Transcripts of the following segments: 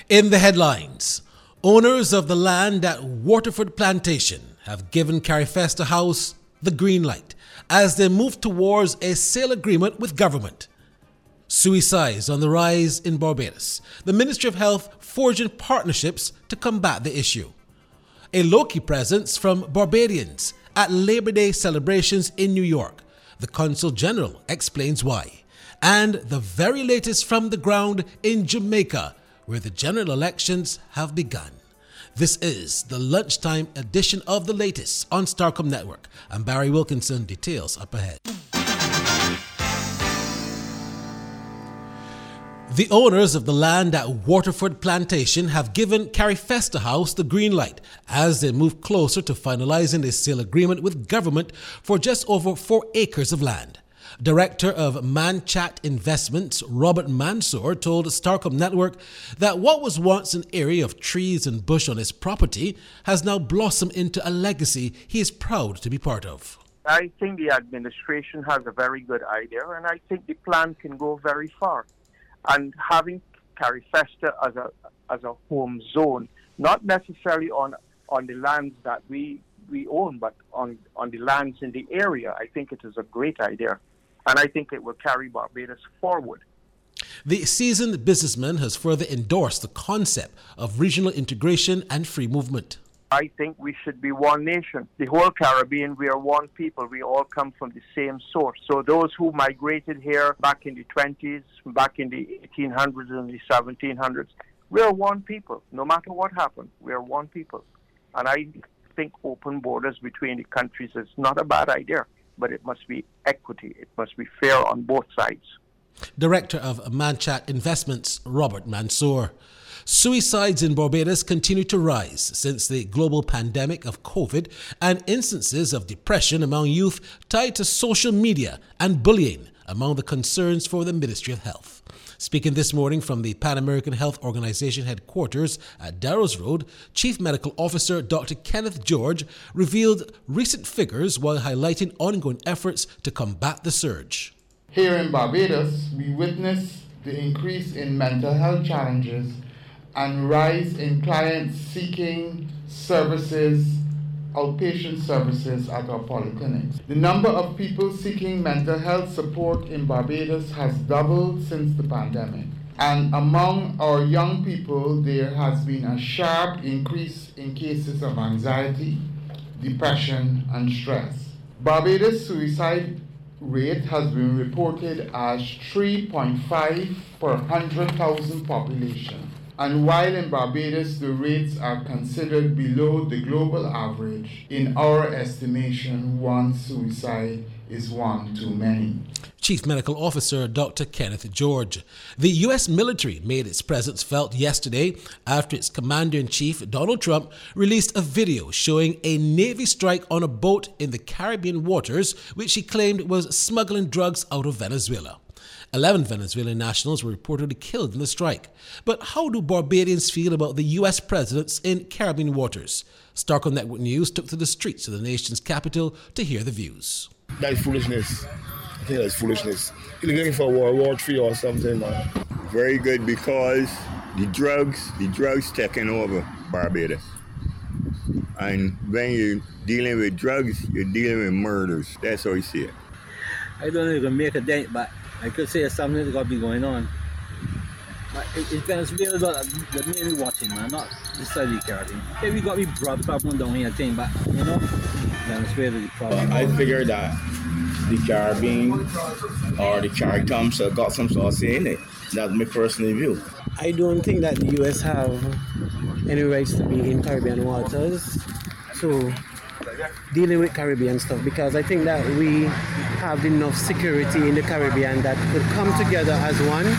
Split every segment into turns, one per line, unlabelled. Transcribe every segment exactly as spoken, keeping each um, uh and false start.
In the headlines, owners of the land at Waterford Plantation have given Carifesta House the green light as they move towards a sale agreement with government. Suicides on the rise in Barbados. The Ministry of Health forging partnerships to combat the issue. A low-key presence from Barbadians at Labor Day celebrations in New York. The Consul General explains why. And the very latest from the ground in Jamaica, where the general elections have begun. This is the lunchtime edition of The Latest on Starcom Network. I'm Barry Wilkinson. Details up ahead. The owners of the land at Waterford Plantation have given Carifesta House the green light as they move closer to finalizing a sale agreement with government for just over four acres of land. Director of Manchat Investments, Robert Mansour, told Starcom Network that what was once an area of trees and bush on his property has now blossomed into a legacy he is proud to be part of.
I think the administration has a very good idea, and I think the plan can go very far. And having Carifesta as a as a home zone, not necessarily on on the lands that we, we own, but on, on the lands in the area, I think it is a great idea. And I think it will carry Barbados forward.
The seasoned businessman has further endorsed the concept of regional integration and free movement.
I think we should be one nation. The whole Caribbean, we are one people. We all come from the same source. So those who migrated here back in the twenties, back in the eighteen hundreds and the seventeen hundreds, we are one people. No matter what happened, we are one people. And I think open borders between the countries is not a bad idea, but it must be equity. It must be fair on both sides.
Director of Manchat Investments, Robert Mansour. Suicides in Barbados continue to rise since the global pandemic of COVID and instances of depression among youth tied to social media and bullying among the concerns for the Ministry of Health. Speaking this morning from the Pan American Health Organization headquarters at Darrows Road, Chief Medical Officer Doctor Kenneth George revealed recent figures while highlighting ongoing efforts to combat the surge.
Here in Barbados, we witness the increase in mental health challenges and rise in clients seeking services, outpatient services at our polyclinics. The number of people seeking mental health support in Barbados has doubled since the pandemic. And among our young people, there has been a sharp increase in cases of anxiety, depression, and stress. Barbados suicide rate has been reported as three point five per one hundred thousand population. And while in Barbados the rates are considered below the global average, in our estimation, one suicide is one too many.
Chief Medical Officer Doctor Kenneth George. The U S military made its presence felt yesterday after its Commander-in-Chief, Donald Trump, released a video showing a Navy strike on a boat in the Caribbean waters, which he claimed was smuggling drugs out of Venezuela. Eleven Venezuelan nationals were reportedly killed in the strike. But how do Barbadians feel about the U S presence in Caribbean waters? Starcom Network News took to the streets of the nation's capital to hear the views.
That's foolishness. I think that's foolishness. You're looking for World War Three or something, man.
Very good, because the drugs, the drugs taking over Barbados. And when you're dealing with drugs, you're dealing with murders. That's how you see it.
I don't know if you can make a dent, but I could say something that's got to be going on. But it, it's Venezuela that mainly watching, man, not the study Caribbean. Yeah, we got to be broad problem down here thing, but you know, Venezuela is the problem.
I figure that the Caribbean or the CARICOM have got some sort of say in it. That's my personal view.
I don't think that the U S have any rights to be in Caribbean waters. So dealing with Caribbean stuff, because I think that we have enough security in the Caribbean that could come together as one.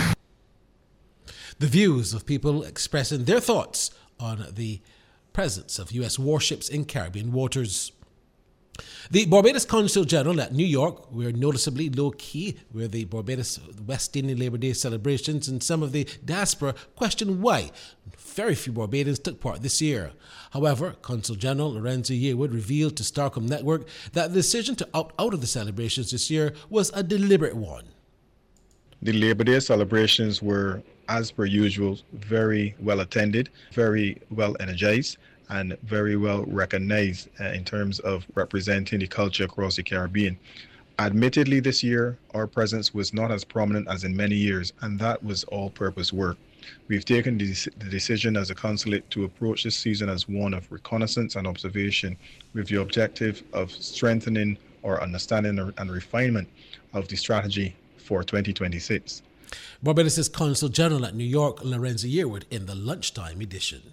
The views of people expressing their thoughts on the presence of U S warships in Caribbean waters. The Barbados Consul General at New York were noticeably low-key, where the Barbados West Indian Labor Day celebrations and some of the diaspora questioned why very few Barbadians took part this year. However, Consul General Lorenzo Yearwood revealed to Starcom Network that the decision to opt out of the celebrations this year was a deliberate one.
The Labor Day celebrations were as per usual, very well attended, very well energized, and very well recognized uh, in terms of representing the culture across the Caribbean. Admittedly, this year, our presence was not as prominent as in many years, and that was all-purpose work. We've taken the, the decision as a consulate to approach this season as one of reconnaissance and observation, with the objective of strengthening our understanding and refinement of the strategy for twenty twenty-six.
Barbados' Consul General at New York, Lorenzo Yearwood, in the lunchtime edition.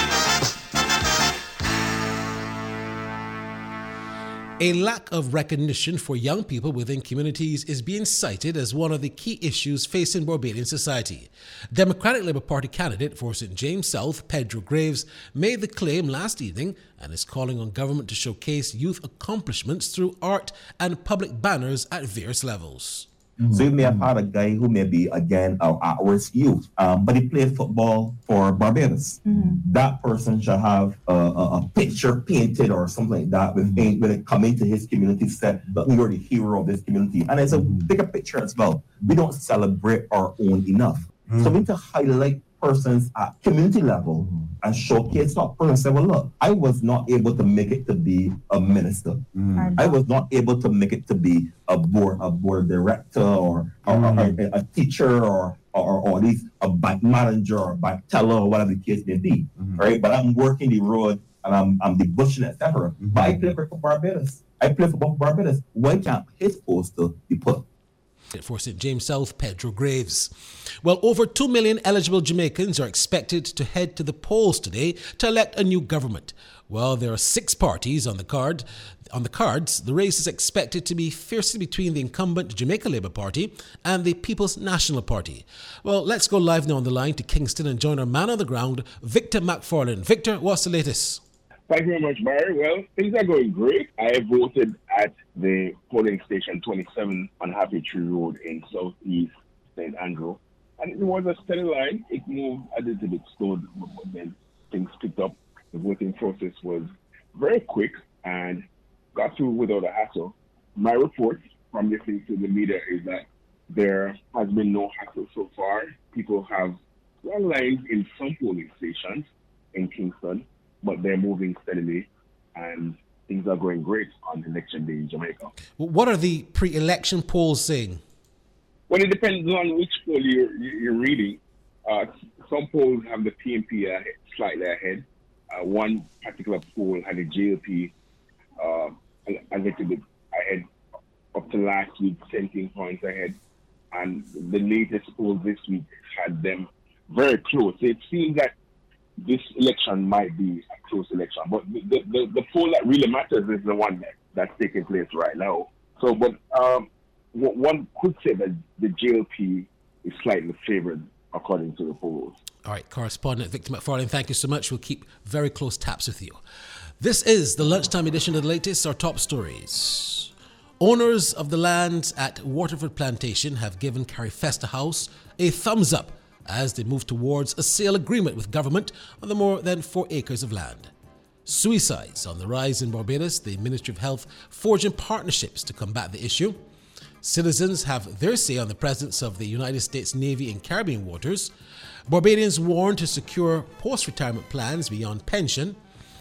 A lack of recognition for young people within communities is being cited as one of the key issues facing Barbadian society. Democratic Labour Party candidate for Saint James South, Pedro Graves, made the claim last evening and is calling on government to showcase youth accomplishments through art and public banners at various levels.
Mm-hmm. So you may have had a guy who may be, again, our at-risk youth, um, but he played football for Barbados. Mm-hmm. That person should have a, a, a picture painted or something like that with mm-hmm. when it come into his community, said that we are the hero of this community. And it's a mm-hmm. bigger picture as well. We don't celebrate our own enough. Mm-hmm. So we need to highlight persons at community level mm-hmm. and showcase that person. Say, well, look, I was not able to make it to be a minister. Mm-hmm. I was not able to make it to be a board, a board director, or, or, mm-hmm. or a, a teacher, or or, or at least a bank manager or a bank teller, or whatever the case may be. Mm-hmm. Right? But I'm working the road and I'm I'm the bushing, et cetera. Mm-hmm. But I play for Barbados. I play for Barbados. Why can't his poster be put?
For Saint James South, Pedro Graves. Well, over two million eligible Jamaicans are expected to head to the polls today to elect a new government. Well, there are six parties on the card. On the cards, the race is expected to be fiercely between the incumbent Jamaica Labour Party and the People's National Party. Well, let's go live now on the line to Kingston and join our man on the ground, Victor McFarlane. Victor, what's the latest?
Thank you very much, Barry. Well, things are going great. I voted at the polling station twenty-seven on Happy Tree Road in southeast Saint Andrew. And it was a steady line. It moved a little bit slow, but then things picked up. The voting process was very quick and got through without a hassle. My report from listening to the media is that there has been no hassle so far. People have long lines in some polling stations in Kingston, but they're moving steadily, and things are going great on election day in Jamaica.
What are the pre-election polls saying?
Well, it depends on which poll you're, you're reading. Uh, some polls have the P M P ahead, slightly ahead. Uh, one particular poll had the J L P uh, a little bit ahead, up to last week, seventeen points ahead. And the latest poll this week had them very close. So it seems that this election might be a close election, but the, the, the poll that really matters is the one that, that's taking place right now. So, but um, one could say that the J L P is slightly favored according to the polls.
All right, correspondent Victor McFarlane, thank you so much. We'll keep very close tabs with you. This is the lunchtime edition of the latest, our top stories. Owners of the lands at Waterford Plantation have given Carifesta House a thumbs up as they move towards a sale agreement with government on the more than four acres of land. Suicides on the rise in Barbados, the Ministry of Health forging partnerships to combat the issue. Citizens have their say on the presence of the United States Navy in Caribbean waters. Barbadians warned to secure post-retirement plans beyond pension.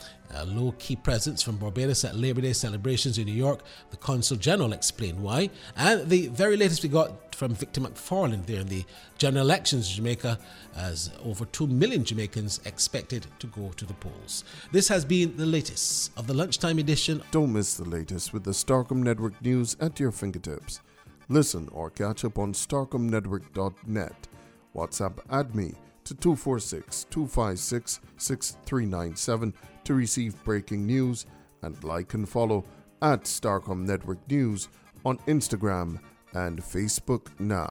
A low-key presence from Barbados at Labor Day celebrations in New York. The Consul General explained why. And the very latest we got from Victor McFarlane there in the general elections in Jamaica, as over two million Jamaicans expected to go to the polls. This has been the latest of the lunchtime edition.
Don't miss the latest with the Starcom Network news at your fingertips. Listen or catch up on starcom network dot net. WhatsApp add me to two four six, two five six, six three nine seven to receive breaking news, and like and follow at Starcom Network News on Instagram and Facebook now.